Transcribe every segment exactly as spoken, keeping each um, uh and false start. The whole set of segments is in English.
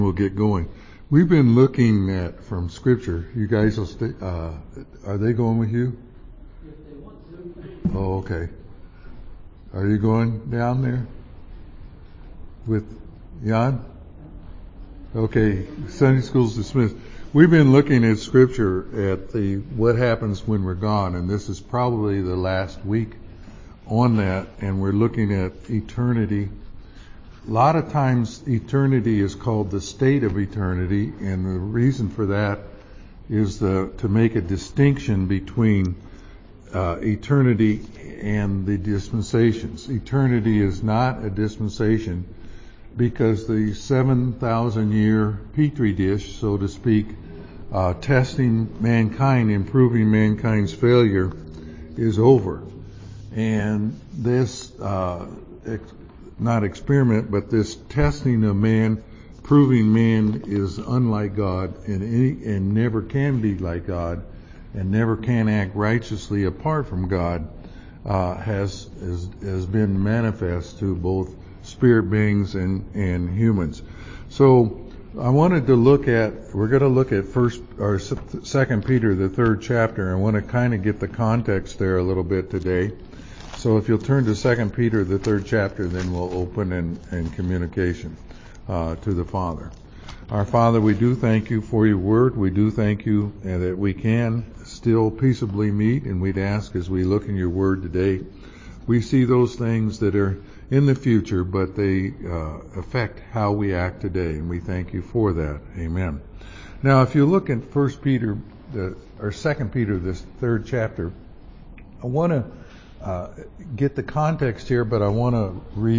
We'll get going. We've been looking at from Scripture. You guys will stay. Uh, are they going with you? If they want to. Oh, okay. Are you going down there with Jan? Okay. Sunday school's dismissed. We've been looking at Scripture at the what happens when we're gone, and this is probably the last week on that, and we're looking at eternity. A lot of times eternity is called the state of eternity, and the reason for that is the, to make a distinction between uh, eternity and the dispensations. Eternity is not a dispensation because the seven thousand year petri dish, so to speak, uh, testing mankind, improving mankind's failure, is over. And this uh, ex- not experiment, but this testing of man, proving man is unlike God and any, and never can be like God, and never can act righteously apart from God, uh, has, has has been manifest to both spirit beings and and humans. So I wanted to look at. We're going to look at first or Second Peter, the third chapter. I want to kind of get the context there a little bit today. So if you'll turn to Second Peter, the third chapter, then we'll open in, in communication uh, to the Father. Our Father, we do thank you for your word. We do thank you uh, that we can still peaceably meet, and we'd ask as we look in your word today, we see those things that are in the future, but they uh, affect how we act today, and we thank you for that. Amen. Now, if you look at First Peter, the, or Second Peter, this third chapter, I want to Uh, get the context here, but I want to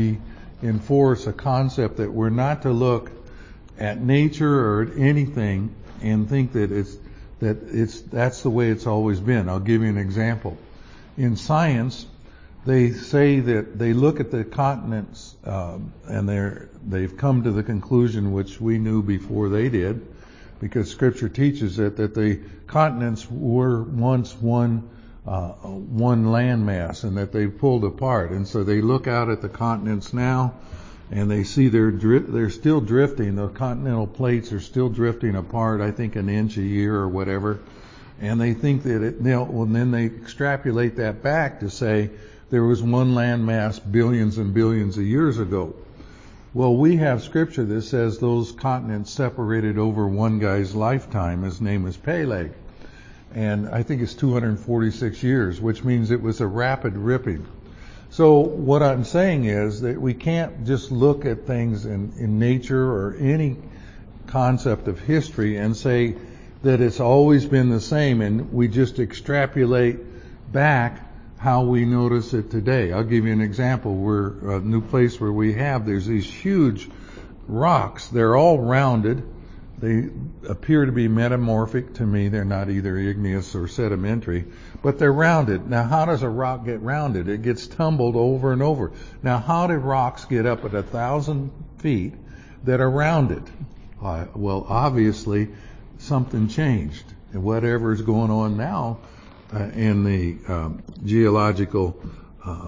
reinforce a concept that we're not to look at nature or at anything and think that it's that it's that's the way it's always been. I'll give you an example. In science, they say that they look at the continents uh, and they're they've come to the conclusion, which we knew before they did, because Scripture teaches it, that the continents were once one. Uh, one landmass, and that they pulled apart, and so they look out at the continents now, and they see they're dri- they're still drifting. The continental plates are still drifting apart. I think an inch a year or whatever, and they think that it. Well, then they extrapolate that back to say there was one landmass billions and billions of years ago. Well, we have Scripture that says those continents separated over one guy's lifetime. His name is Peleg. And I think it's two hundred forty-six years, which means it was a rapid ripping. So what I'm saying is that we can't just look at things in, in nature or any concept of history and say that it's always been the same, and we just extrapolate back how we notice it today. I'll give you an example. We're a new place where we have, there's these huge rocks. They're all rounded. They appear to be metamorphic to me. They're not either igneous or sedimentary, but they're rounded. Now, how does a rock get rounded? It gets tumbled over and over. Now, how do rocks get up at a thousand feet that are rounded? Uh, well, obviously, something changed. And whatever is going on now uh, in the um, geological uh,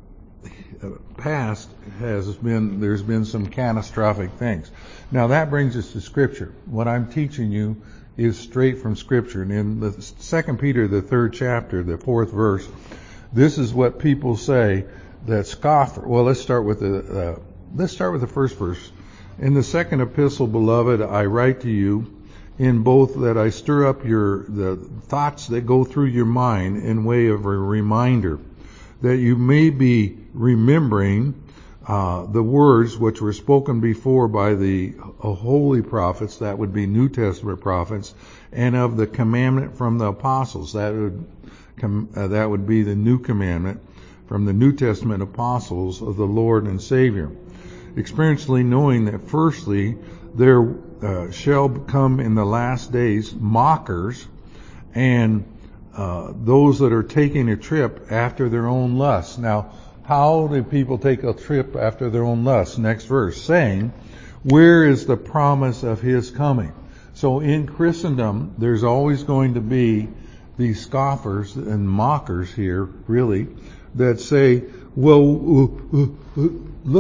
past has been, there's been some catastrophic things. Now that brings us to Scripture. What I'm teaching you is straight from Scripture. And in the Second Peter, the third chapter, the fourth verse, this is what people say that scoffer. Well, let's start with the uh, let's start with the first verse. In the second epistle, beloved, I write to you in both that I stir up your the thoughts that go through your mind in way of a reminder, that you may be remembering uh, the words which were spoken before by the uh, holy prophets, that would be New Testament prophets, and of the commandment from the apostles, that would com- uh, that would be the new commandment from the New Testament apostles of the Lord and Savior. Experientially knowing that firstly there uh, shall come in the last days mockers, and Uh, those that are taking a trip after their own lusts. Now, how do people take a trip after their own lusts? Next verse, saying, where is the promise of his coming? So in Christendom, there's always going to be these scoffers and mockers here, really, that say, well, uh, uh, uh, look at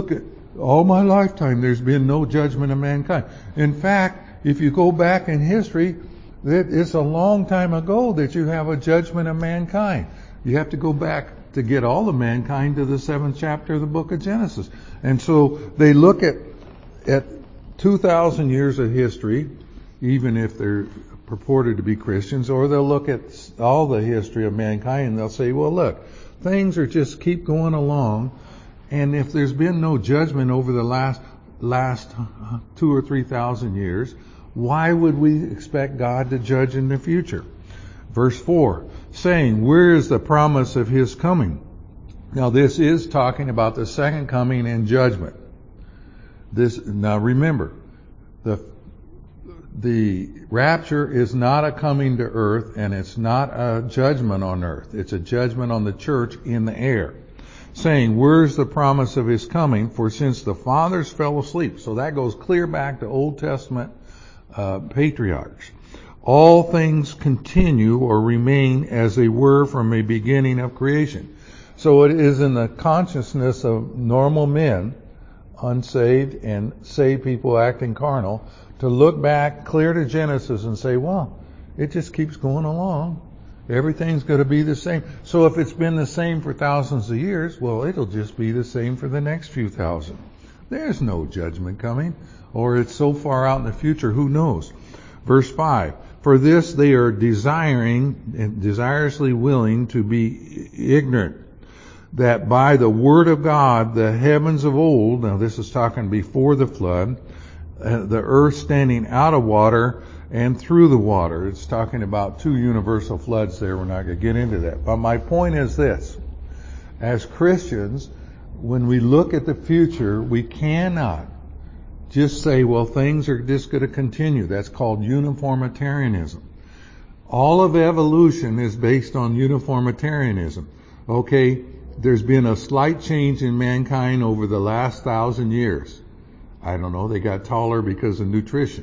all my lifetime there's been no judgment of mankind. In fact, if you go back in history, it's a long time ago that you have a judgment of mankind. You have to go back to get all of mankind to the seventh chapter of the book of Genesis. And so they look at at two thousand years of history, even if they're purported to be Christians, or they'll look at all the history of mankind and they'll say, well, look, things are just keep going along, and if there's been no judgment over the last last two or three thousand years, why would we expect God to judge in the future? Verse four, saying, where is the promise of his coming? Now this is talking about the second coming and judgment. This, now remember, the the rapture is not a coming to earth, and it's not a judgment on earth. It's a judgment on the church in the air. Saying, where's the promise of his coming? For since the fathers fell asleep. So that goes clear back to Old Testament uh, patriarchs. All things continue or remain as they were from a beginning of creation. So it is in the consciousness of normal men, unsaved and saved people acting carnal, to look back clear to Genesis and say, well, it just keeps going along. Everything's going to be the same. So if it's been the same for thousands of years, well, it'll just be the same for the next few thousand. There's no judgment coming, or it's so far out in the future, who knows? Verse five, for this they are desiring and desirously willing to be ignorant, that by the word of God the heavens of old, now this is talking before the flood, uh, the earth standing out of water and through the water. It's talking about two universal floods there. We're not going to get into that. But my point is this. As Christians, when we look at the future, we cannot just say, well, things are just going to continue. That's called uniformitarianism. All of evolution is based on uniformitarianism. Okay, there's been a slight change in mankind over the last thousand years. I don't know, they got taller because of nutrition.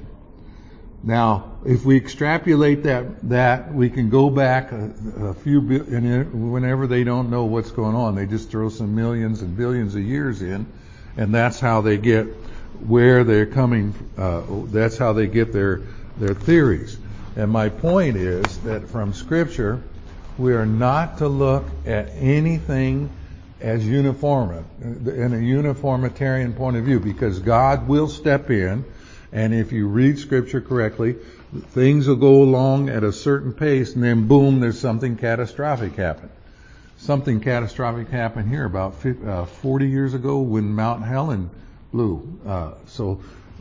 Now, if we extrapolate that, that we can go back a, a few, and whenever they don't know what's going on, they just throw some millions and billions of years in, and that's how they get where they're coming. Uh, that's how they get their their theories. And my point is that from Scripture, we are not to look at anything as uniform, in a uniformitarian point of view, because God will step in, and if you read Scripture correctly, things will go along at a certain pace, and then boom, there's something catastrophic happen. Something catastrophic happened here about forty years ago when Mount Helen blew. Uh, so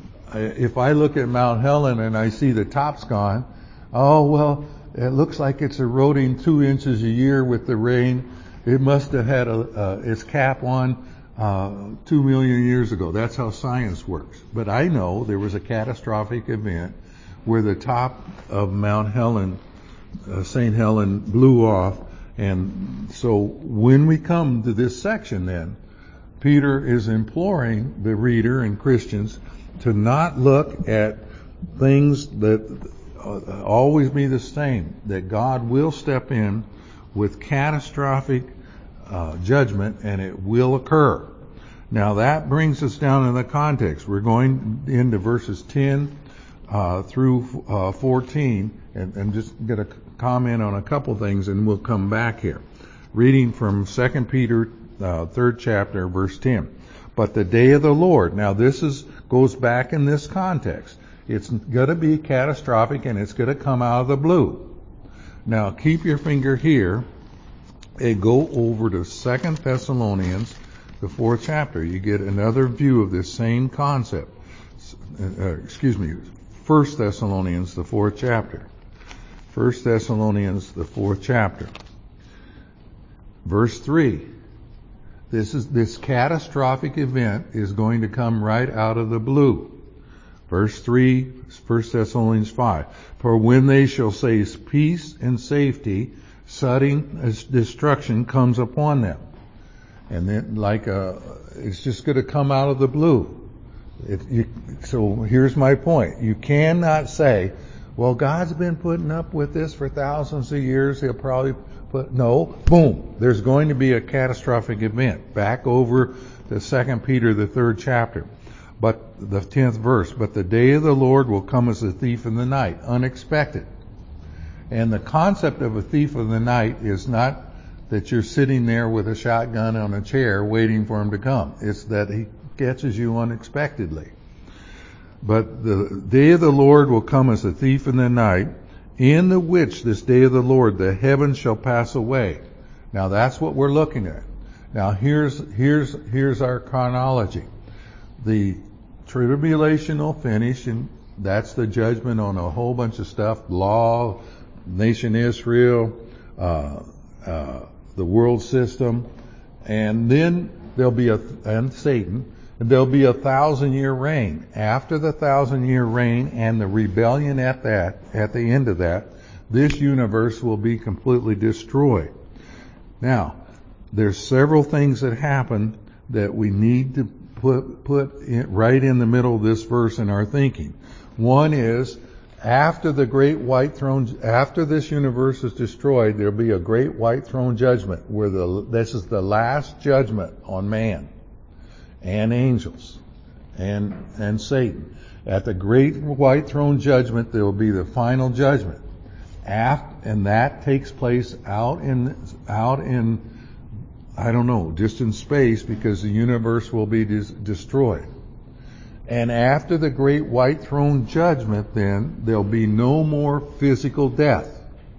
if I look at Mount Helen and I see the top's gone, oh, well, it looks like it's eroding two inches a year with the rain. It must have had a, uh, its cap on uh, two million years ago. That's how science works. But I know there was a catastrophic event where the top of Mount Helen, uh, Saint Helen, blew off. And so when we come to this section then, Peter is imploring the reader and Christians to not look at things that uh, always be the same, that God will step in with catastrophic uh, judgment, and it will occur. Now that brings us down in the context. We're going into verses ten uh, through uh, fourteen, and, and just get a comment on a couple things, and we'll come back here. Reading from Second Peter, uh, third chapter, verse ten. But the day of the Lord. Now this is goes back in this context. It's going to be catastrophic, and it's going to come out of the blue. Now keep your finger here and go over to Second Thessalonians, the fourth chapter. You get another view of this same concept. Uh, excuse me, First Thessalonians, the fourth chapter. First Thessalonians, the fourth chapter. Verse three. This is, this catastrophic event is going to come right out of the blue. Verse three, First Thessalonians five. For when they shall say peace and safety, sudden destruction comes upon them. And then like a, it's just going to come out of the blue. It, you, so here's my point. You cannot say, well, God's been putting up with this for thousands of years. He'll probably put, no, boom, there's going to be a catastrophic event. Back over to Second Peter, the third chapter. But the tenth verse, but the day of the Lord will come as a thief in the night, unexpected. And the concept of a thief in the night is not that you're sitting there with a shotgun on a chair waiting for him to come. It's that he catches you unexpectedly. But the day of the Lord will come as a thief in the night, in the which this day of the Lord the heavens shall pass away. Now that's what we're looking at. Now here's here's here's our chronology. The tribulation will finish, and that's the judgment on a whole bunch of stuff: law, nation Israel, uh, uh, the world system, and then there'll be a and Satan. And there'll be a thousand year reign. After the thousand year reign and the rebellion at that, at the end of that, this universe will be completely destroyed. Now, there's several things that happen that we need to put, put in, right in the middle of this verse in our thinking. One is, after the great white throne, after this universe is destroyed, there'll be a great white throne judgment where the, this is the last judgment on man and angels, and and Satan. At the great white throne judgment, there will be the final judgment, After, and that takes place out in out in I don't know, just in space, because the universe will be dis- destroyed. And after the great white throne judgment, then there'll be no more physical death.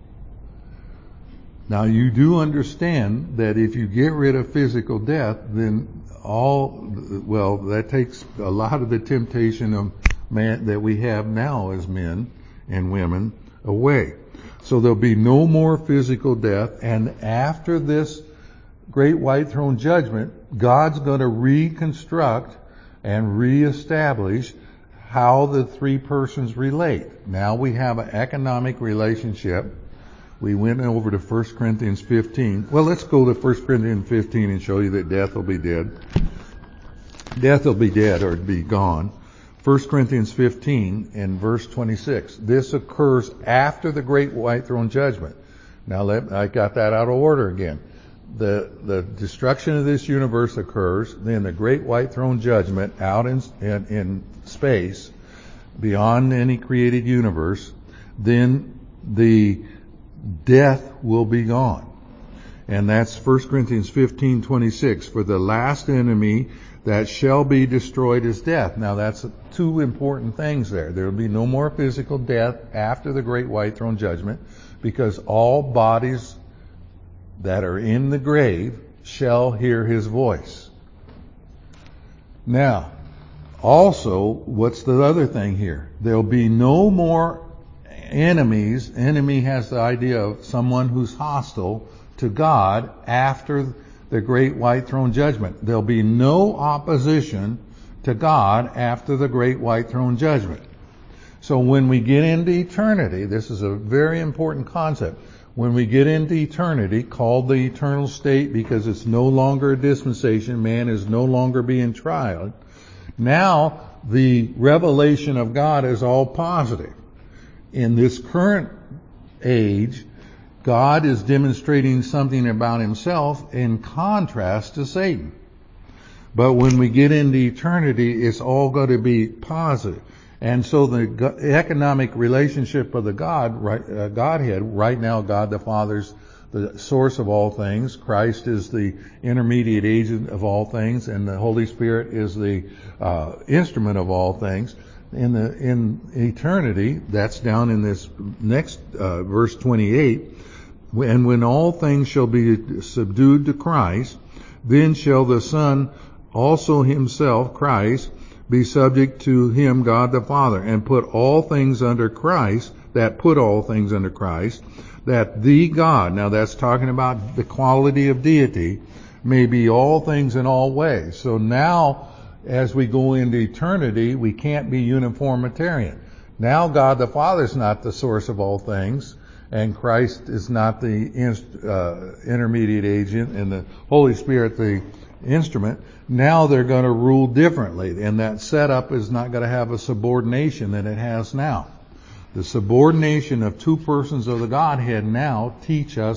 Now you do understand that if you get rid of physical death, then all, well, that takes a lot of the temptation of man that we have now as men and women away. So there'll be no more physical death, and after this great white throne judgment, God's going to reconstruct and reestablish how the three persons relate. Now we have an economic relationship. We went over to First Corinthians fifteen. Well, let's go to First Corinthians fifteen and show you that death will be dead. Death will be dead or be gone. First Corinthians fifteen and verse twenty-six. This occurs after the great white throne judgment. Now let, I got that out of order again. The, the destruction of this universe occurs, then the great white throne judgment out in, in, in space, beyond any created universe, then the death will be gone. And that's First Corinthians fifteen twenty-six. For the last enemy that shall be destroyed is death. Now that's two important things there. There will be no more physical death after the great white throne judgment, because all bodies that are in the grave shall hear his voice. Now, also, what's the other thing here? There'll be no more enemies. Enemy has the idea of someone who's hostile to God after the great white throne judgment. There'll be no opposition to God after the great white throne judgment. So when we get into eternity, this is a very important concept. When we get into eternity, called the eternal state because it's no longer a dispensation, man is no longer being tried, now the revelation of God is all positive. In this current age, God is demonstrating something about himself in contrast to Satan. But when we get into eternity, it's all going to be positive. And so the economic relationship of the God, right, uh, Godhead, right now God the Father's the source of all things, Christ is the intermediate agent of all things, and the Holy Spirit is the uh, instrument of all things. In the in eternity, that's down in this next uh, verse twenty-eight, and when all things shall be subdued to Christ, then shall the Son also himself, Christ, be subject to him, God the Father, and put all things under Christ, that put all things under Christ, that the God, now that's talking about the quality of deity, may be all things in all ways. So now, as we go into eternity, we can't be uniformitarian. Now God the Father is not the source of all things, and Christ is not the inst- uh, intermediate agent, and the Holy Spirit the instrument. Now they're going to rule differently, and that setup is not going to have a subordination that it has now. The subordination of two persons of the Godhead now teach us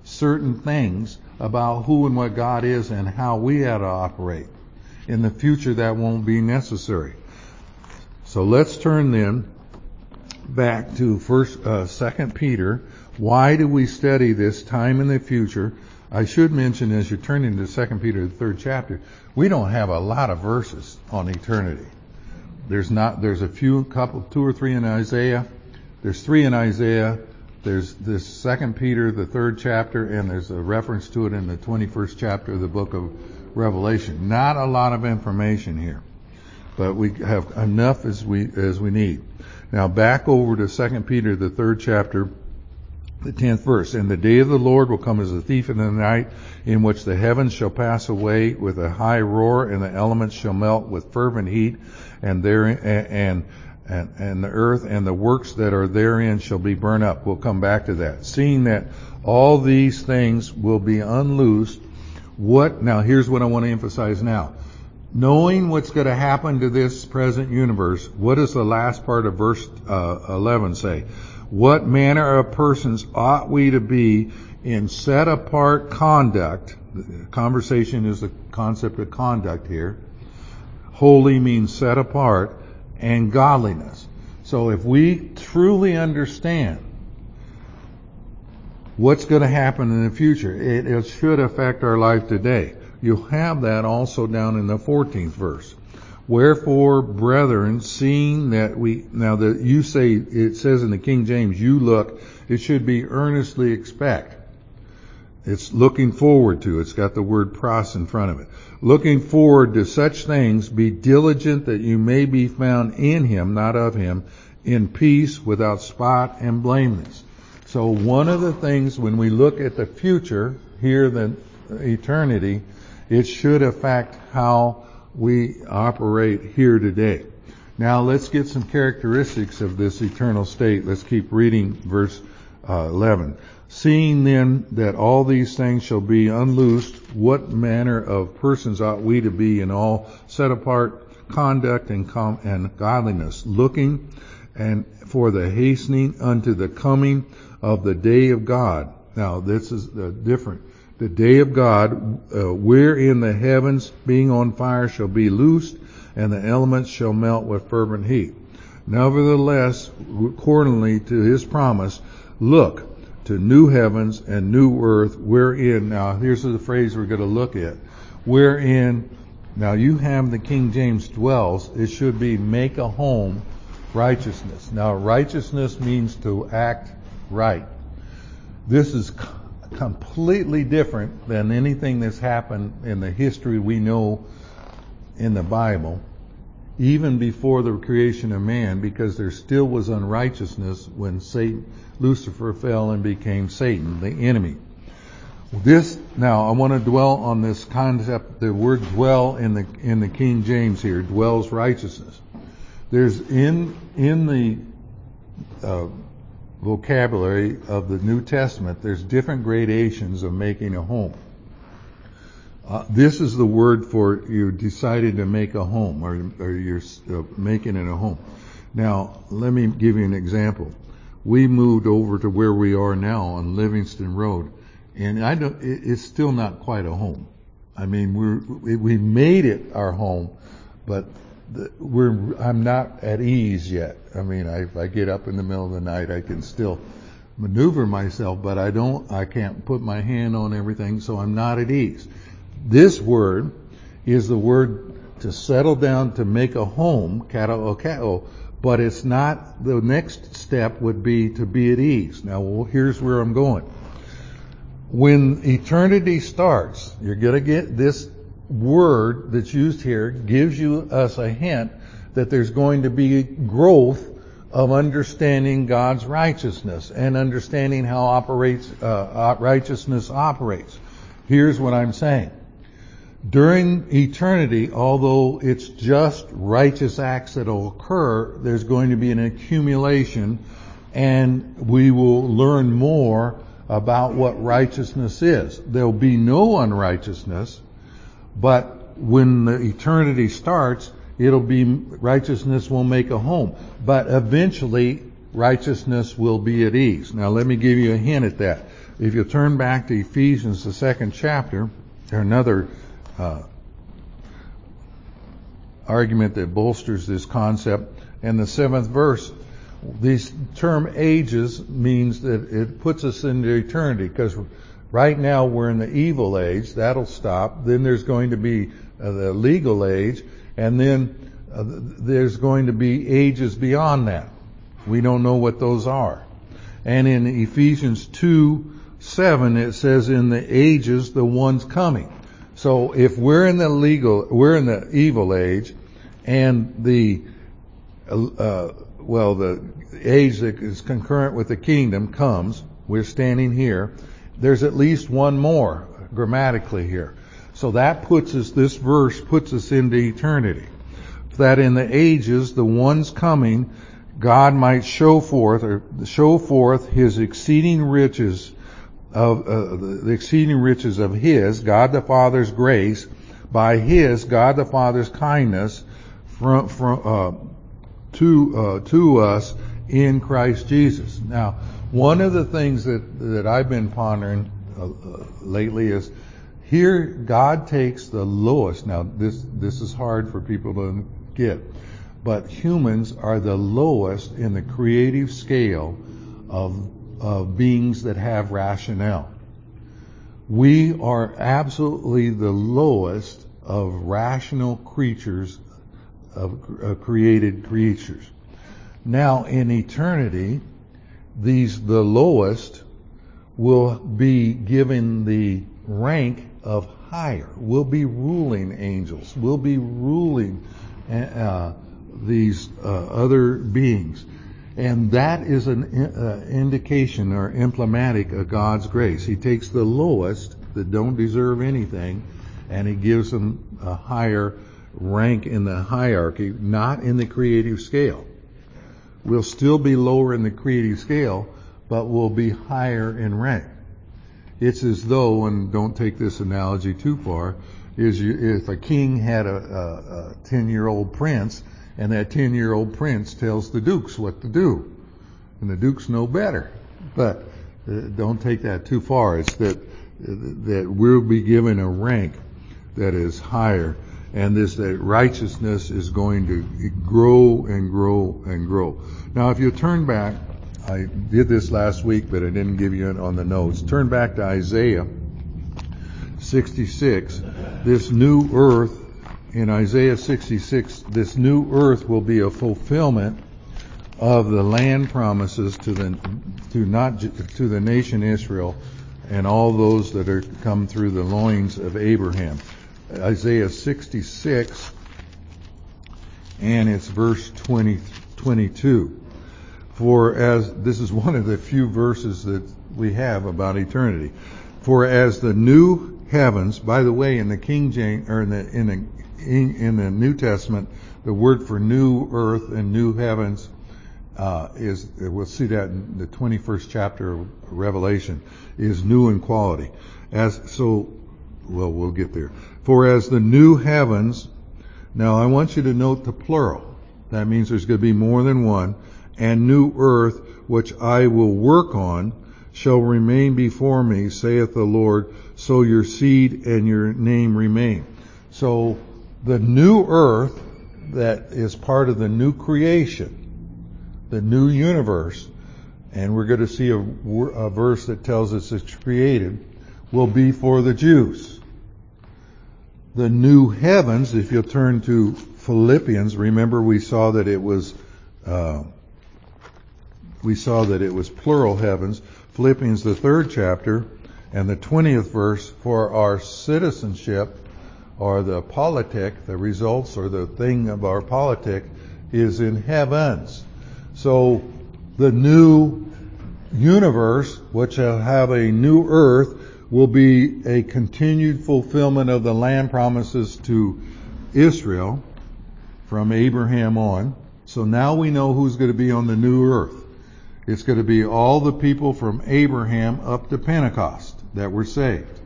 certain things about who and what God is and how we ought to operate. In the future, that won't be necessary. So let's turn then back to first, uh, Second Peter. Why do we study this time in the future? I should mention, as you're turning to Second Peter, the third chapter, we don't have a lot of verses on eternity. There's not. There's a few, couple, two or three in Isaiah. There's three in Isaiah. There's this Second Peter, the third chapter, and there's a reference to it in the twenty-first chapter of the book of Revelation. Not a lot of information here, but we have enough as we as we need. Now back over to Second Peter, the third chapter, the tenth verse. And the day of the Lord will come as a thief in the night, in which the heavens shall pass away with a high roar, and the elements shall melt with fervent heat, and there and and and the earth and the works that are therein shall be burned up. We'll come back to that. Seeing that all these things will be unloosed, what now? Here's what I want to emphasize now. Knowing what's going to happen to this present universe, what does the last part of verse uh, eleven say? What manner of persons ought we to be in set apart conduct? Conversation is the concept of conduct here. Holy means set apart, and godliness. So if we truly understand what's going to happen in the future, it, it should affect our life today. You'll have that also down in the fourteenth verse. Wherefore, brethren, seeing that we, now that you say, it says in the King James, you look, it should be earnestly expect. It's looking forward to. It's got the word pros in front of it. Looking forward to such things, be diligent that you may be found in him, not of him, in peace, without spot and blameless. So one of the things when we look at the future, here than eternity, it should affect how we operate here today. Now let's get some characteristics of this eternal state. Let's keep reading verse uh, eleven. Seeing then that all these things shall be unloosed, what manner of persons ought we to be in all set apart conduct and, com- and godliness, looking and for the hastening unto the coming of the day of God. Now this is uh, different. The day of God, uh, wherein the heavens being on fire shall be loosed, and the elements shall melt with fervent heat. Nevertheless, accordingly to his promise, look to new heavens and new earth, wherein, now here's the phrase we're going to look at, wherein, now you have the King James dwells, it should be make a home, righteousness. Now righteousness means to act right. This is completely different than anything that's happened in the history we know in the Bible, even before the creation of man, because there still was unrighteousness when Satan, Lucifer fell and became Satan, the enemy. This, now I want to dwell on this concept, the word dwell in the, in the King James here, dwells righteousness. There's in, in the, uh, vocabulary of the New Testament, there's different gradations of making a home. Uh, this is the word for you decided to make a home, or, or you're uh, making it a home. Now, let me give you an example. We moved over to where we are now on Livingston Road, and I don't, it, it's still not quite a home. I mean, we're, we made it our home, but the, we're, I'm not at ease yet. I mean, I, if I get up in the middle of the night, I can still maneuver myself, but I don't, I can't put my hand on everything, so I'm not at ease. This word is the word to settle down, to make a home, katao, but it's not, the next step would be to be at ease. Now, well, here's where I'm going. When eternity starts, you're going to get this word that's used here gives you us a hint that there's going to be growth of understanding God's righteousness and understanding how operates uh, righteousness operates. Here's what I'm saying. During eternity, although it's just righteous acts that will occur, there's going to be an accumulation, and we will learn more about what righteousness is. There'll be no unrighteousness, but when the eternity starts, it'll be, righteousness will make a home. But eventually, righteousness will be at ease. Now let me give you a hint at that. If you turn back to Ephesians, the second chapter, there's another uh, argument that bolsters this concept. And the seventh verse, this term ages means that it puts us into eternity, because right now we're in the evil age. That'll stop. Then there's going to be uh, the legal age, and then uh, there's going to be ages beyond that. We don't know what those are. And in Ephesians two seven, it says, in the ages, the one's coming. So if we're in the legal, we're in the evil age, and the, uh, well, the age that is concurrent with the kingdom comes, we're standing here, there's at least one more grammatically here. So that puts us, this verse puts us into eternity. That in the ages, the one's coming, God might show forth, or show forth His exceeding riches of, uh, the exceeding riches of His, God the Father's grace, by His, God the Father's kindness, from, from, uh, to, uh, to us in Christ Jesus. Now, one of the things that, that I've been pondering uh, uh, lately is, here God takes the lowest. Now, this, this is hard for people to get, but humans are the lowest in the creative scale of, of beings that have rationale. We are absolutely the lowest of rational creatures, of uh, created creatures. Now, in eternity, these, the lowest, will be given the rank of higher. We'll be ruling angels. We'll be ruling uh, these uh, other beings. And that is an uh, indication or emblematic of God's grace. He takes the lowest that don't deserve anything, and He gives them a higher rank in the hierarchy, not in the creative scale. We'll still be lower in the creative scale, but we'll be higher in rank. It's as though, and don't take this analogy too far, is you, if a king had a, a, a ten-year-old prince, and that ten-year-old prince tells the dukes what to do, and the dukes know better. But uh, don't take that too far. It's that that we'll be given a rank that is higher, and this that righteousness is going to grow and grow and grow. Now, if you turn back, I did this last week, but I didn't give you it on the notes. Turn back to Isaiah sixty-six. This new earth, in Isaiah sixty-six, this new earth will be a fulfillment of the land promises to the to not to the nation Israel and all those that are come through the loins of Abraham. Isaiah sixty-six, and it's verse twenty, twenty-two. For as, this is one of the few verses that we have about eternity. For as the new heavens, by the way, in the King James, or in the, in the, in the New Testament, the word for new earth and new heavens, uh, is, we'll see that in the twenty-first chapter of Revelation, is new in quality. As, so, well, we'll get there. For as the new heavens, now I want you to note the plural. That means there's going to be more than one. And new earth, which I will work on, shall remain before me, saith the Lord, so your seed and your name remain. So the new earth that is part of the new creation, the new universe, and we're going to see a, a verse that tells us it's created, will be for the Jews. The new heavens, if you'll turn to Philippians, remember we saw that it was uh, we saw that it was plural heavens. Philippians, the third chapter, and the twentieth verse, for our citizenship, or the politic, the results or the thing of our politic, is in heavens. So the new universe, which shall have a new earth, will be a continued fulfillment of the land promises to Israel from Abraham on. So now we know who's going to be on the new earth. It's going to be all the people from Abraham up to Pentecost that were saved.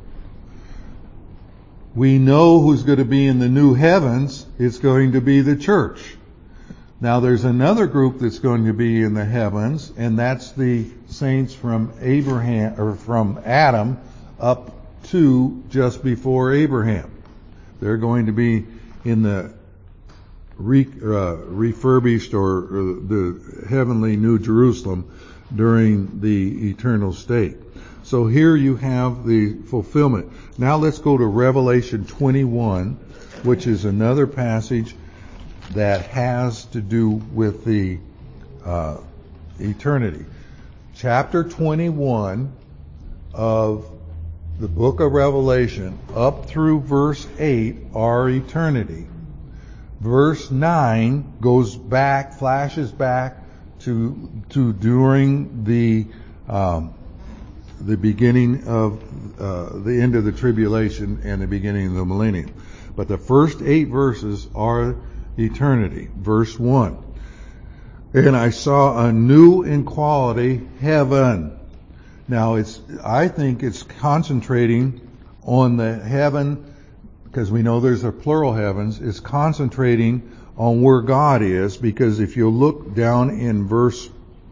We know who's going to be in the new heavens. It's going to be the church. Now there's another group that's going to be in the heavens, and that's the saints from Abraham, or from Adam up to just before Abraham. They're going to be in the re, uh, refurbished or, or the heavenly New Jerusalem during the eternal state. So here you have the fulfillment. Now let's go to Revelation twenty-one, which is another passage that has to do with the uh, eternity. Chapter twenty-one of the book of Revelation up through verse eight are eternity. Verse nine goes back, flashes back to to during the um, the beginning of uh, the end of the tribulation and the beginning of the millennium. But the first eight verses are eternity. Verse one. And I saw a new in quality heaven. Now it's, I think it's concentrating on the heaven, because we know there's a plural heavens, it's concentrating on where God is, because if you look down in verse,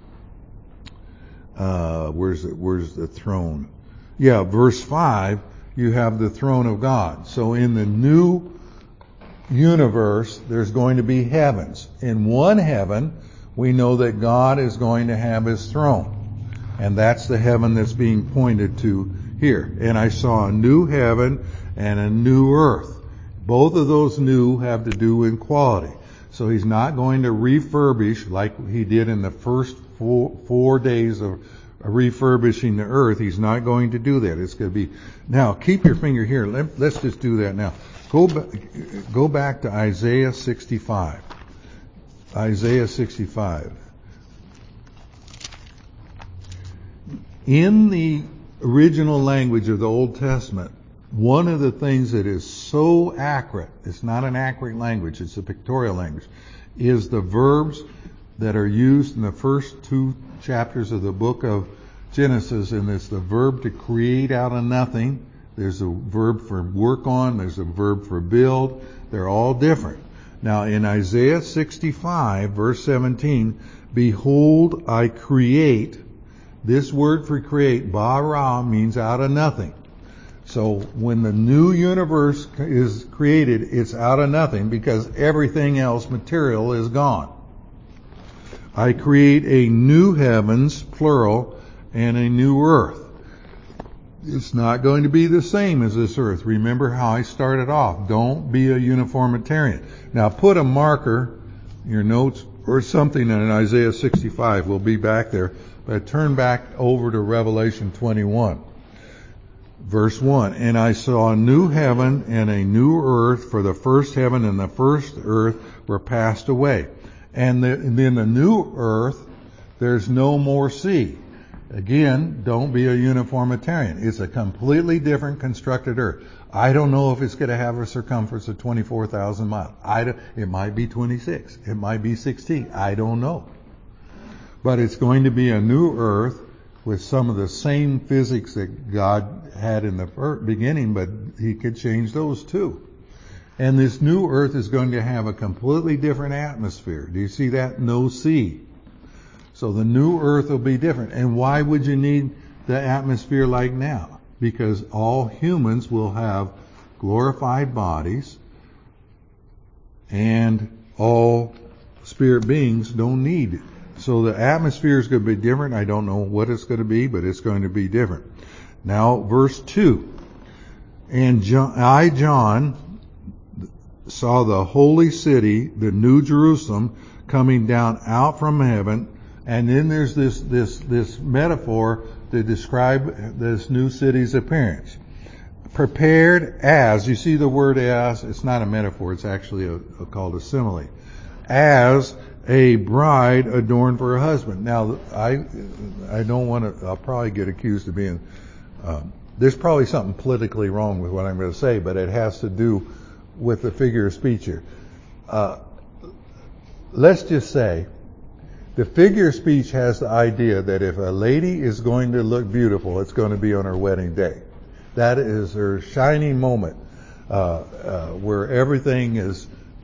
uh, where's it, where's the throne? Yeah, verse five, you have the throne of God. So in the new universe, there's going to be heavens. In one heaven, we know that God is going to have His throne. And that's the heaven that's being pointed to here. And I saw a new heaven and a new earth. Both of those new have to do in quality. So He's not going to refurbish like He did in the first four, four days of refurbishing the earth. He's not going to do that. It's going to be, now keep your finger here. Let, let's just do that now. Go back, go back to Isaiah sixty-five. Isaiah sixty-five. In the original language of the Old Testament, one of the things that is so accurate, it's not an accurate language, it's a pictorial language, is the verbs that are used in the first two chapters of the book of Genesis, and it's the verb to create out of nothing. There's a verb for work on, there's a verb for build. They're all different. Now in Isaiah sixty-five, verse seventeen, behold, I create. This word for create, bara, means out of nothing. So when the new universe is created, it's out of nothing because everything else material is gone. I create a new heavens, plural, and a new earth. It's not going to be the same as this earth. Remember how I started off. Don't be a uniformitarian. Now put a marker, your notes, or something in Isaiah sixty-five. We'll be back there. But turn back over to Revelation twenty-one. Verse one. And I saw a new heaven and a new earth, for the first heaven and the first earth were passed away. And, the, and in the new earth, there's no more sea. Again, don't be a uniformitarian. It's a completely different constructed earth. I don't know if it's going to have a circumference of twenty-four thousand miles. I don't, it might be twenty-six. It might be sixteen. I don't know. But it's going to be a new earth with some of the same physics that God had in the beginning, but He could change those too. And this new earth is going to have a completely different atmosphere. Do you see that? No sea. So the new earth will be different. And why would you need the atmosphere like now? Because all humans will have glorified bodies, and all spirit beings don't need it. So the atmosphere is going to be different. I don't know what it's going to be, but it's going to be different. Now, verse two. And John, I, John, saw the holy city, the New Jerusalem, coming down out from heaven. And then there's this, this, this metaphor to describe this new city's appearance. Prepared as, you see the word as, it's not a metaphor, it's actually a, a, called a simile. As a bride adorned for her husband. Now, I I don't want to, I'll probably get accused of being, um, there's probably something politically wrong with what I'm going to say, but it has to do with the figure of speech here. Uh, let's just say, the figure of speech has the idea that if a lady is going to look beautiful, it's going to be on her wedding day. That is her shining moment, uh, uh, where everything is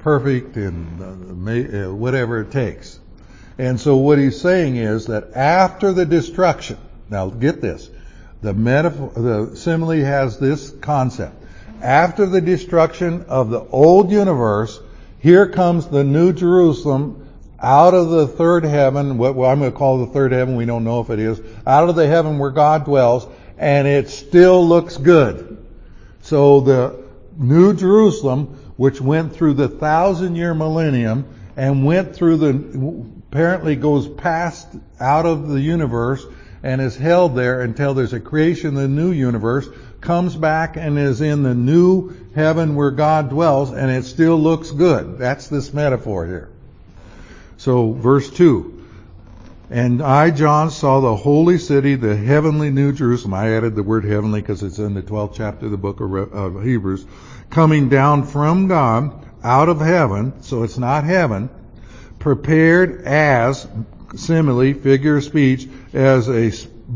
perfect and uh, may, uh, whatever it takes. And so what he's saying is that after the destruction, now get this, the metaphor, the simile has this concept. After the destruction of the old universe, here comes the new Jerusalem out of the third heaven, what I'm going to call the third heaven, we don't know if it is, out of the heaven where God dwells, and it still looks good. So the new Jerusalem, which went through the thousand year millennium and went through the, apparently goes past out of the universe and is held there until there's a creation of the new universe, comes back and is in the new heaven where God dwells, and it still looks good. That's this metaphor here. So verse two, and I, John, saw the holy city, the heavenly new Jerusalem. I added the word heavenly because it's in the twelfth chapter of the book of, Re- of Hebrews, coming down from God out of heaven, so it's not heaven, prepared as, simile, figure of speech, as a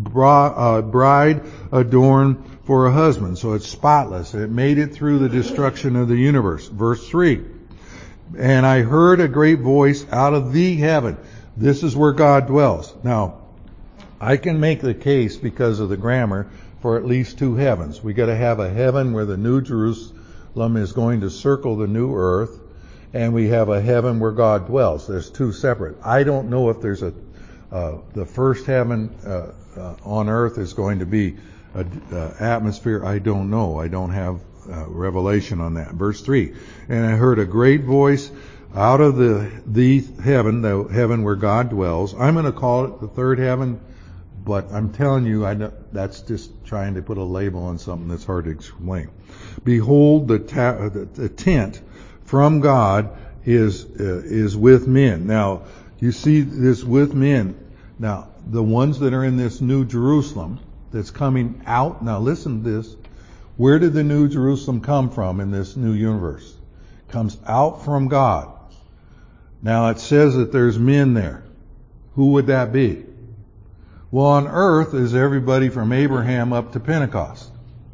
bride adorned for a husband. So it's spotless. It made it through the destruction of the universe. Verse three. And I heard a great voice out of the heaven. This is where God dwells. Now, I can make the case because of the grammar for at least two heavens. We got to have a heaven where the new Jerusalem is going to circle the new earth, and we have a heaven where God dwells. There's two separate. I don't know if there's a uh, the first heaven uh, uh, on earth is going to be a uh, atmosphere. I don't know. I don't have uh, revelation on that. Verse three. And I heard a great voice out of the the heaven, the heaven where God dwells. I'm going to call it the third heaven, but I'm telling you, I know that's just trying to put a label on something that's hard to explain. Behold, the, ta- the, the tent from God is uh, is with men. Now, you see this with men. Now, the ones that are in this new Jerusalem that's coming out. Now, listen to this. Where did the new Jerusalem come from in this new universe? It comes out from God. Now, it says that there's men there. Who would that be? Well, on earth is everybody from Abraham up to Pentecost.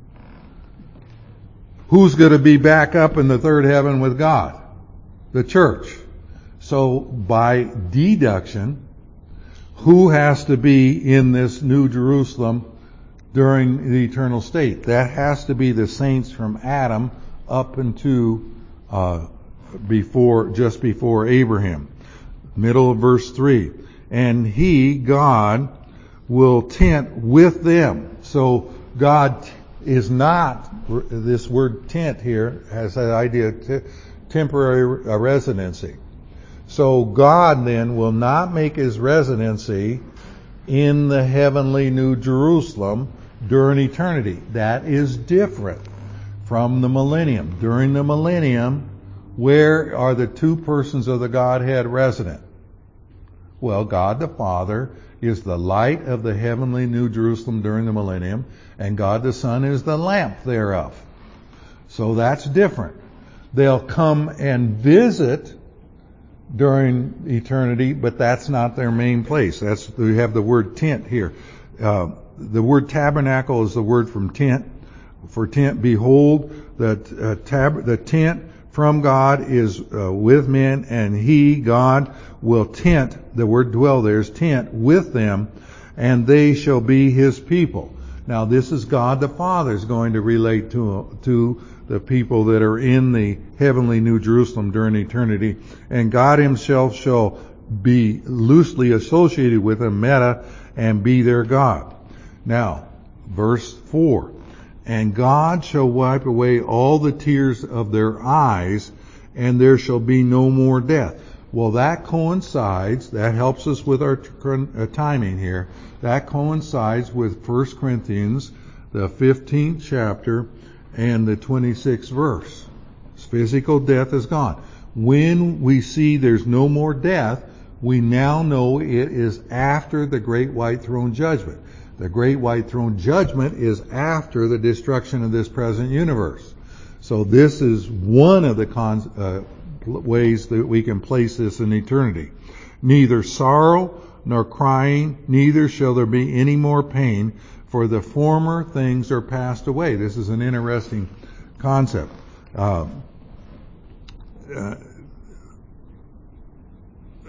Who's going to be back up in the third heaven with God? The church. So by deduction, who has to be in this new Jerusalem during the eternal state? That has to be the saints from Adam up into uh, before, just before Abraham. Middle of verse three. And he, God, will tent with them. So God is not, this word tent here has that idea of t- temporary residency. So God then will not make his residency in the heavenly new Jerusalem during eternity. That is different from the millennium. During the millennium, where are the two persons of the Godhead resident? Well, God the Father is the light of the heavenly new Jerusalem during the millennium, and God the Son is the lamp thereof. So that's different. They'll come and visit during eternity, but that's not their main place. That's, we have the word tent here. Uh, the word tabernacle is the word from tent, for tent. Behold, the, uh, tab- the tent from God is uh, with men, and he, God, will tent, the word dwell there is tent, with them, and they shall be his people. Now this is God the Father is going to relate to, to the people that are in the heavenly New Jerusalem during eternity, and God himself shall be loosely associated with them, meta, and be their God. Now, verse four. And God shall wipe away all the tears of their eyes, and there shall be no more death. Well, that coincides, that helps us with our t- timing here, that coincides with First Corinthians, the fifteenth chapter, and the twenty-sixth verse. Physical death is gone. When we see there's no more death, we now know it is after the great white throne judgment. The great white throne judgment is after the destruction of this present universe. So this is one of the cons, uh, ways that we can place this in eternity. Neither sorrow nor crying, neither shall there be any more pain, for the former things are passed away. This is an interesting concept. Uh, uh,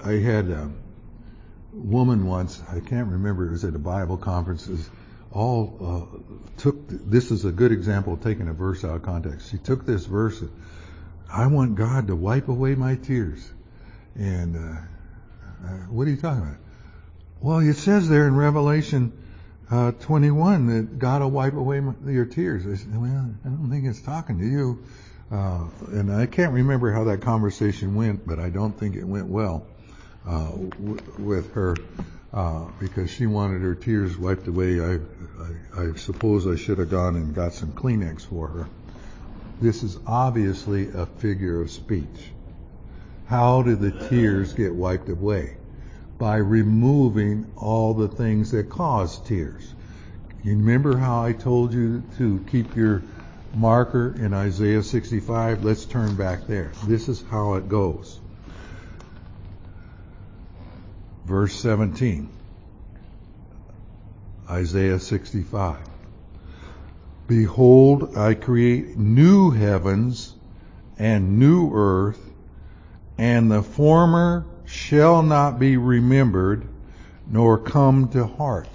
I had a woman once, I can't remember, it was at a Bible conference, all uh, took, this is a good example of taking a verse out of context. She took this verse, I want God to wipe away my tears. And uh, uh, what are you talking about? Well, it says there in Revelation uh, twenty-one that God will wipe away my, your tears. I said, well, I don't think it's talking to you. Uh, and I can't remember how that conversation went, but I don't think it went well uh, w- with her uh, because she wanted her tears wiped away. I, I, I suppose I should have gone and got some Kleenex for her. This is obviously a figure of speech. How do the tears get wiped away? By removing all the things that cause tears. You remember how I told you to keep your marker in Isaiah sixty-five? Let's turn back there. This is how it goes. Verse seventeen. Isaiah sixty-five. Behold, I create new heavens and new earth, and the former shall not be remembered, nor come to heart.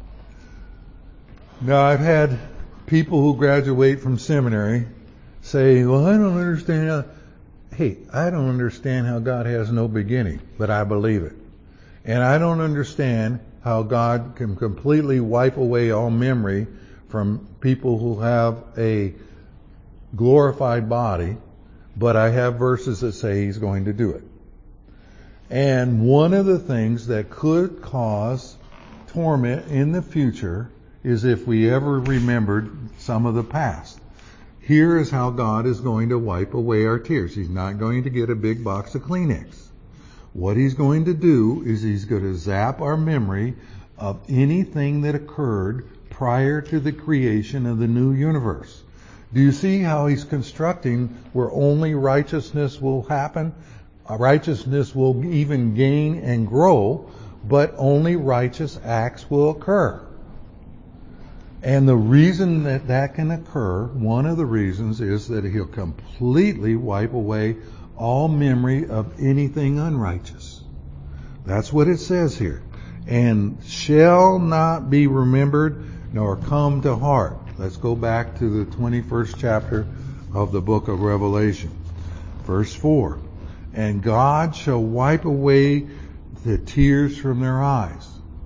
Now, I've had people who graduate from seminary say, well, I don't understand how... Hey, I don't understand how God has no beginning, but I believe it. And I don't understand how God can completely wipe away all memory from people who have a glorified body, but I have verses that say He's going to do it. And one of the things that could cause torment in the future is if we ever remembered some of the past. Here is how God is going to wipe away our tears. He's not going to get a big box of Kleenex. What He's going to do is He's going to zap our memory of anything that occurred prior to the creation of the new universe. Do you see how He's constructing where only righteousness will happen? Righteousness will even gain and grow, but only righteous acts will occur. And the reason that that can occur, one of the reasons is that He'll completely wipe away all memory of anything unrighteous. That's what it says here. And shall not be remembered nor come to heart. Let's go back to the twenty-first chapter of the book of Revelation. Verse four. And God shall wipe away the tears from their eyes.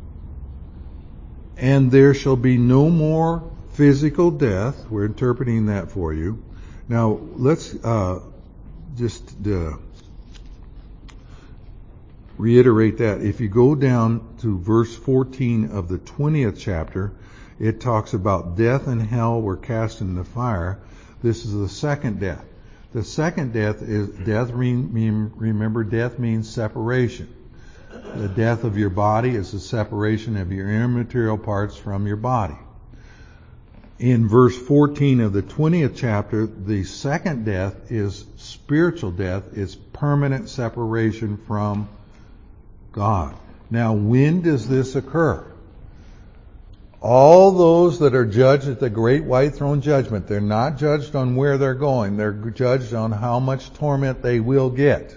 And there shall be no more physical death. We're interpreting that for you. Now, let's uh, just uh, reiterate that. If you go down to verse fourteen of the twentieth chapter, it talks about death and hell were cast in the fire. This is the second death. The second death is death. Remember, death means separation. The death of your body is the separation of your immaterial parts from your body. In verse fourteen of the twentieth chapter, the second death is spiritual death. It's permanent separation from God. Now, when does this occur? All those that are judged at the great white throne judgment, they're not judged on where they're going. They're judged on how much torment they will get.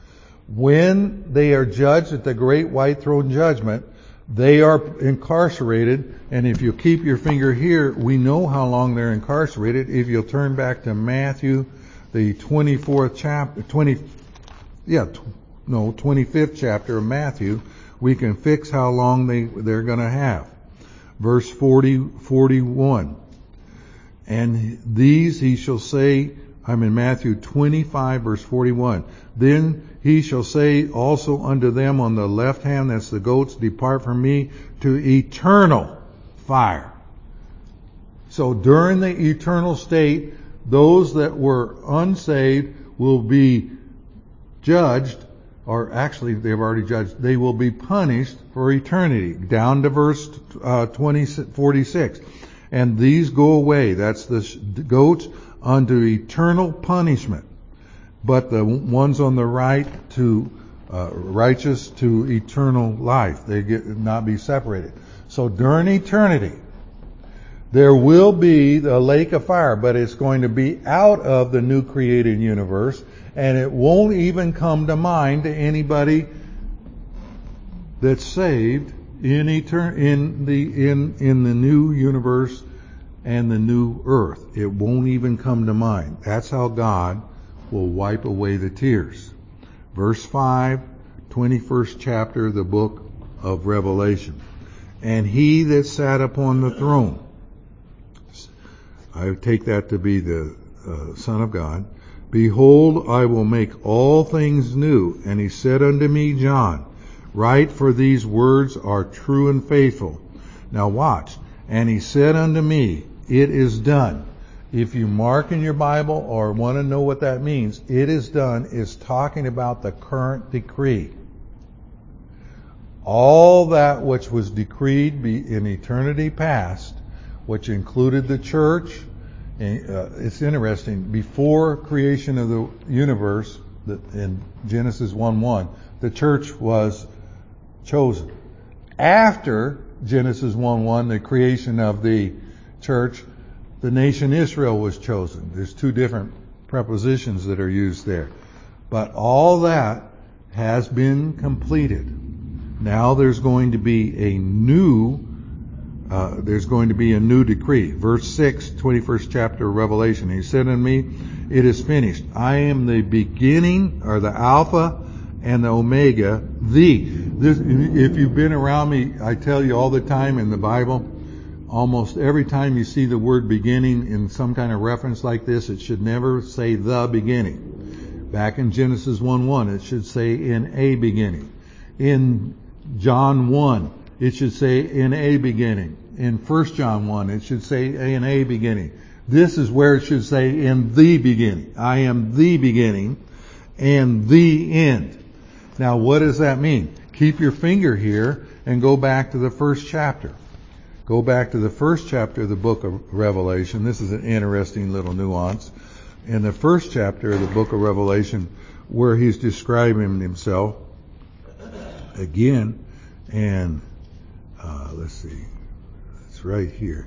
When they are judged at the great white throne judgment, they are incarcerated. And if you keep your finger here, we know how long they're incarcerated. If you'll turn back to Matthew, the twenty-fourth chapter, twenty, yeah, no, twenty-fifth chapter of Matthew, we can fix how long they, they're going to have. Verse forty, forty-one. And these he shall say, I'm in Matthew twenty-five, verse forty-one. Then he shall say also unto them on the left hand, that's the goats, depart from me to eternal fire. So during the eternal state, those that were unsaved will be judged, or actually they've already judged, they will be punished for eternity. Down to verse uh, twenty, forty-six. And these go away, that's the goats, unto eternal punishment. But the ones on the right to uh, righteous to eternal life. They get not be separated. So during eternity, there will be the lake of fire, but it's going to be out of the new created universe, and it won't even come to mind to anybody that's saved in etern- in the in in the new universe and the new earth. It won't even come to mind. That's how God will wipe away the tears. Verse five, twenty-first chapter of the book of Revelation. And he that sat upon the throne, I take that to be the uh, Son of God, behold, I will make all things new. And he said unto me, John, write, for these words are true and faithful. Now watch. And he said unto me, it is done. If you mark in your Bible or want to know what that means, it is done is talking about the current decree. All that which was decreed be in eternity past, which included the church. Uh, it's interesting, before creation of the universe, in Genesis one one, the church was chosen. After Genesis one one, the creation of the church, the nation Israel was chosen. There's two different prepositions that are used there. But all that has been completed. Now there's going to be a new, uh, there's going to be a new decree. Verse six, twenty-first chapter of Revelation. He said unto me, it is finished. I am the beginning, or the Alpha and the Omega, the. This, if you've been around me, I tell you all the time in the Bible, almost every time you see the word beginning in some kind of reference like this, it should never say the beginning. Back in Genesis one one, it should say in a beginning. In John one, it should say in a beginning. In First John one, it should say in a beginning. This is where it should say in the beginning. I am the beginning and the end. Now what does that mean? Keep your finger here and go back to the first chapter. Go back to the first chapter of the book of Revelation. This is an interesting little nuance. In the first chapter of the book of Revelation, where he's describing himself again, and uh, let's see, it's right here.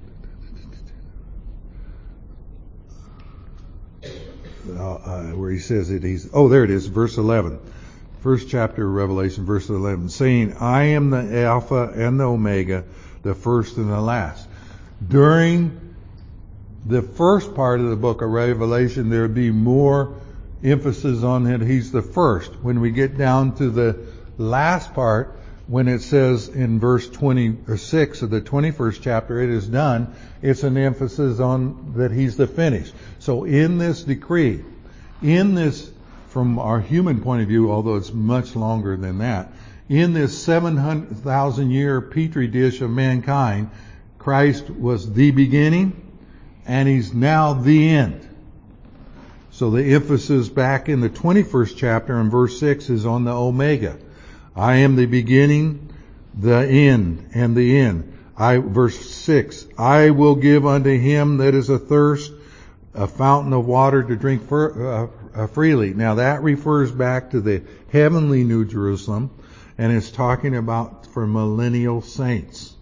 Uh, uh, where he says that he's, oh, there it is, verse eleven. First chapter of Revelation, verse eleven, saying, I am the Alpha and the Omega, the first and the last. During the first part of the book of Revelation, there would be more emphasis on that he's the first. When we get down to the last part, when it says in verse twenty-six of the twenty-first chapter, it is done, it's an emphasis on that he's the finished. So in this decree, in this, from our human point of view, although it's much longer than that, in this seven hundred thousand year petri dish of mankind, Christ was the beginning and he's now the end. So the emphasis back in the twenty-first chapter in verse six is on the Omega. I am the beginning, the end, and the end. I, verse six, I will give unto him that is athirst a fountain of water to drink for, uh, uh, freely. Now that refers back to the heavenly New Jerusalem, and it's talking about for millennial saints.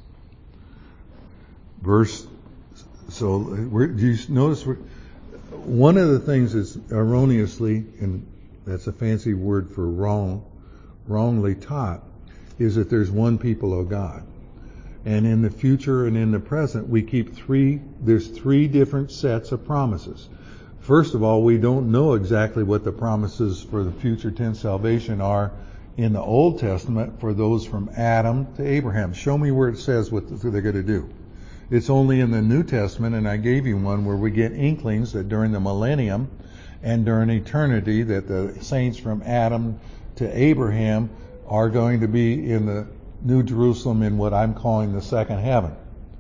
Verse, so we're, do you notice we're, one of the things that's erroneously, and that's a fancy word for wrong, wrongly taught, is that there's one people of God. And in the future and in the present, we keep three, there's three different sets of promises. First of all, we don't know exactly what the promises for the future tense salvation are in the Old Testament for those from Adam to Abraham. Show me where it says what they're going to do. It's only in the New Testament, and I gave you one where we get inklings that during the millennium and during eternity that the saints from Adam to Abraham are going to be in the New Jerusalem in what I'm calling the second heaven.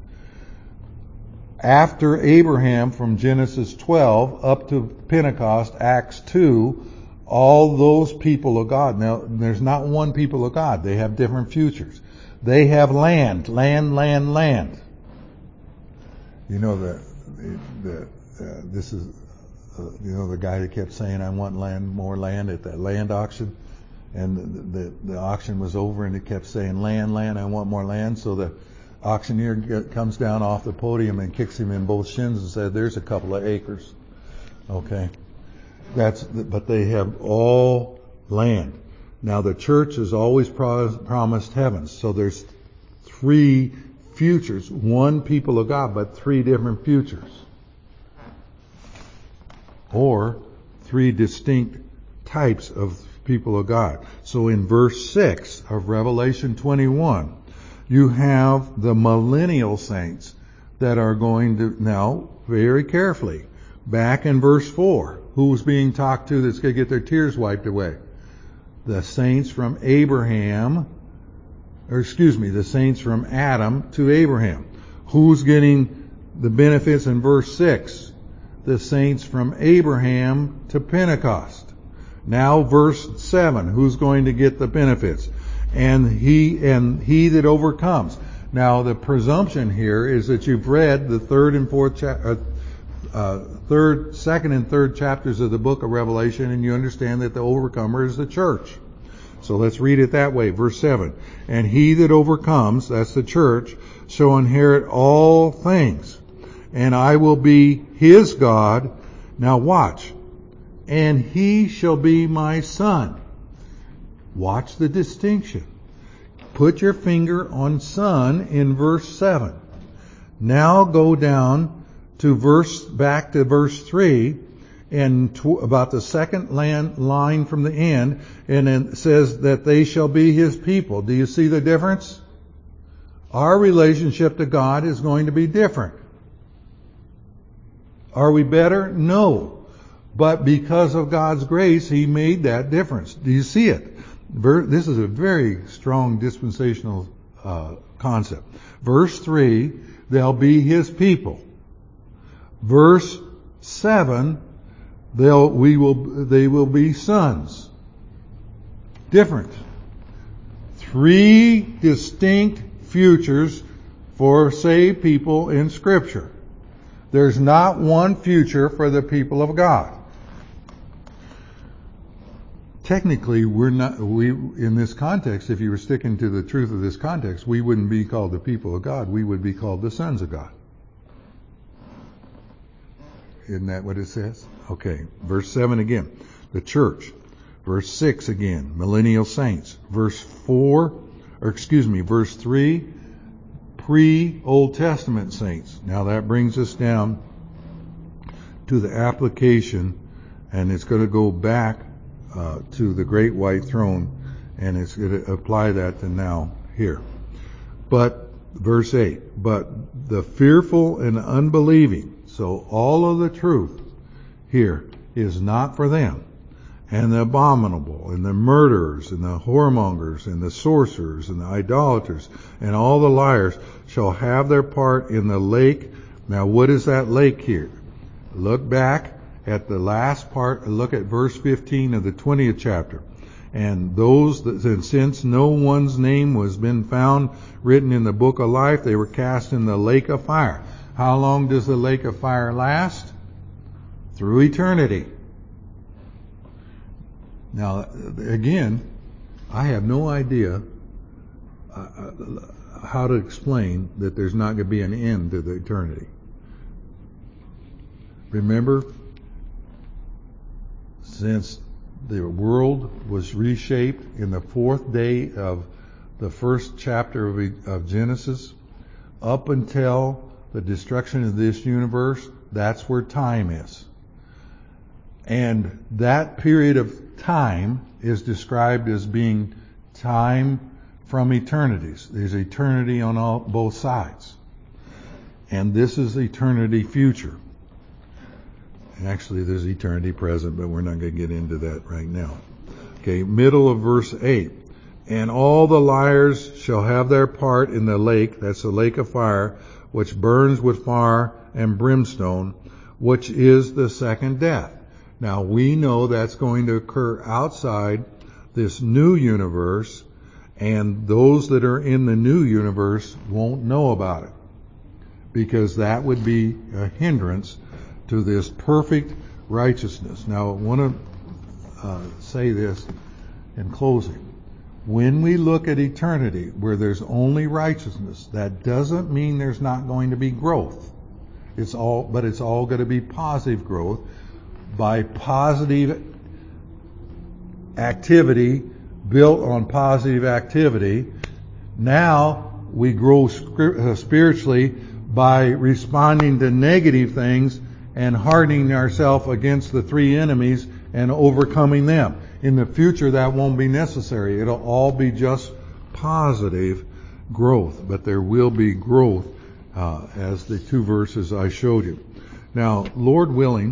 After Abraham, from Genesis twelve up to Pentecost, Acts two, all those people of God. Now, there's not one people of God. They have different futures. They have land, land, land, land. You know the, the uh, this is uh, you know the guy that kept saying, "I want land, more land" at that land auction. And the, the, the auction was over and it kept saying, land, land, I want more land. So the auctioneer get, comes down off the podium and kicks him in both shins and said, there's a couple of acres. Okay. That's, but they have all land. Now the church has always pro- promised heaven. So there's three futures. One people of God, but three different futures. Or three distinct types of people of God. So in verse six of Revelation twenty-one, you have the millennial saints that are going to, now very carefully, back in verse four, who's being talked to that's going to get their tears wiped away? The saints from Abraham, or excuse me, the saints from Adam to Abraham. Who's getting the benefits in verse six? The saints from Abraham to Pentecost. Now verse seven, who's going to get the benefits? And he, and he that overcomes. Now the presumption here is that you've read the third and fourth chapter, uh, uh, third, second and third chapters of the book of Revelation, and you understand that the overcomer is the church. So let's read it that way. Verse seven. And he that overcomes, that's the church, shall inherit all things. And I will be his God. Now watch. And he shall be my son. Watch the distinction. Put your finger on son in verse seven. Now go down to verse, back to verse three, and tw- about the second land, line from the end, and it says that they shall be his people. Do you see the difference? Our relationship to God is going to be different. Are we better? No. But because of God's grace, he made that difference. Do you see it? This is a very strong dispensational uh, concept. Verse three, they'll be his people. Verse seven, they'll we will they will be sons. Different. Three distinct futures for saved people in Scripture. There's not one future for the people of God. Technically, we're not, we, in this context, if you were sticking to the truth of this context, we wouldn't be called the people of God. We would be called the sons of God. Isn't that what it says? Okay. Verse seven again. The church. Verse six again. Millennial saints. Verse four, or excuse me, verse three, pre-Old Testament saints. Now that brings us down to the application, and it's going to go back Uh, to the great white throne, and it's going to apply that to now here. But verse eight, but the fearful and unbelieving, so all of the truth here is not for them, and the abominable, and the murderers, and the whoremongers, and the sorcerers, and the idolaters, and all the liars shall have their part in the lake. Now what is that lake here? Look back at the last part, look at verse fifteen of the twentieth chapter. And those that, and since no one's name was been found written in the book of life, they were cast in the lake of fire. How long does the lake of fire last? Through eternity. Now, again, I have no idea uh, how to explain that there's not going to be an end to the eternity. Remember, since the world was reshaped in the fourth day of the first chapter of, of Genesis, up until the destruction of this universe, that's where time is. And that period of time is described as being time from eternities. There's eternity on all, both sides. And this is eternity future. Actually, there's eternity present, but we're not going to get into that right now. Okay, middle of verse eight. And all the liars shall have their part in the lake, that's the lake of fire, which burns with fire and brimstone, which is the second death. Now, we know that's going to occur outside this new universe, and those that are in the new universe won't know about it, because that would be a hindrance to this perfect righteousness. Now, I want to uh, say this in closing. When we look at eternity where there's only righteousness, that doesn't mean there's not going to be growth. It's all, but it's all going to be positive growth by positive activity built on positive activity. Now we grow spiritually by responding to negative things and hardening ourselves against the three enemies and overcoming them. In the future, that won't be necessary. It'll all be just positive growth, but there will be growth uh, as the two verses I showed you. Now, Lord willing,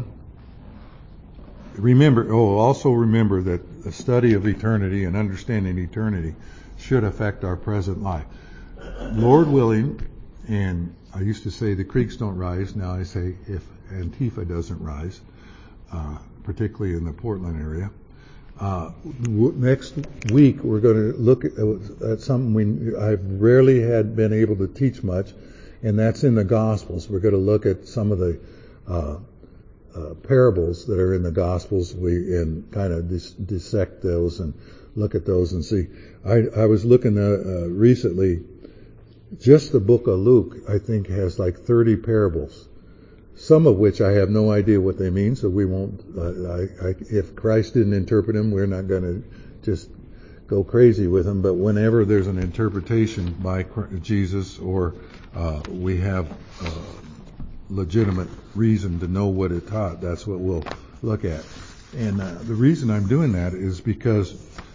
remember, oh, also remember that the study of eternity and understanding eternity should affect our present life. Lord willing, and I used to say the creeks don't rise, now I say if Antifa doesn't rise, uh, particularly in the Portland area. Uh, w- next week we're going to look at, at something we I've rarely had been able to teach much, and that's in the Gospels. We're going to look at some of the uh, uh, parables that are in the Gospels, we and kind of dis- dissect those and look at those and see. I, I was looking uh, uh, recently. Just the book of Luke, I think, has like thirty parables, some of which I have no idea what they mean, so we won't, uh, I, I, if Christ didn't interpret them, we're not going to just go crazy with them, but whenever there's an interpretation by Jesus or uh, we have uh, legitimate reason to know what it taught, that's what we'll look at. And uh, the reason I'm doing that is because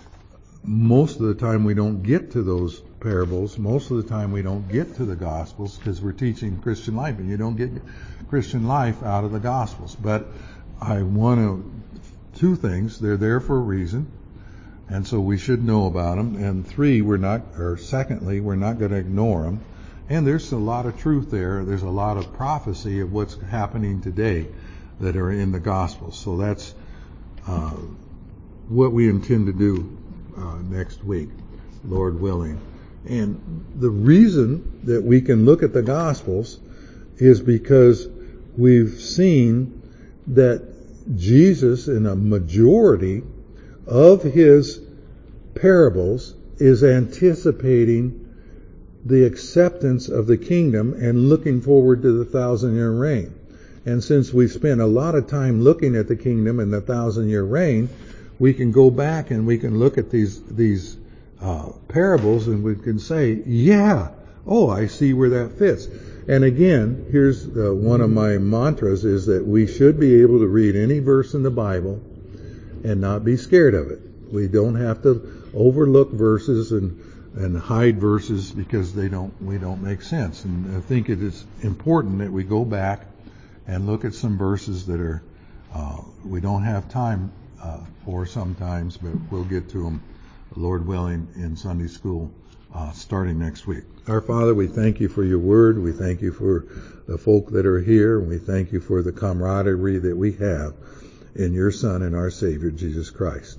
most of the time we don't get to those parables. Most of the time we don't get to the Gospels because we're teaching Christian life, and you don't get Christian life out of the Gospels. But I want to, two things, they're there for a reason, and so we should know about them. And three, we're not, or secondly, we're not going to ignore them. And there's a lot of truth there. There's a lot of prophecy of what's happening today that are in the Gospels. So that's uh, what we intend to do uh, next week, Lord willing. And the reason that we can look at the Gospels is because we've seen that Jesus, in a majority of his parables, is anticipating the acceptance of the kingdom and looking forward to the thousand-year reign. And since we've spent a lot of time looking at the kingdom and the thousand-year reign, we can go back and we can look at these these Uh, parables, and we can say, yeah, oh, I see where that fits. And again, here's uh, one of my mantras is that we should be able to read any verse in the Bible and not be scared of it. We don't have to overlook verses and and hide verses because they don't we don't make sense. And I think it is important that we go back and look at some verses that are uh, we don't have time uh, for sometimes, but we'll get to them, Lord willing, in Sunday school uh, starting next week. Our Father, we thank you for your word. We thank you for the folk that are here. And we thank you for the camaraderie that we have in your Son and our Savior, Jesus Christ.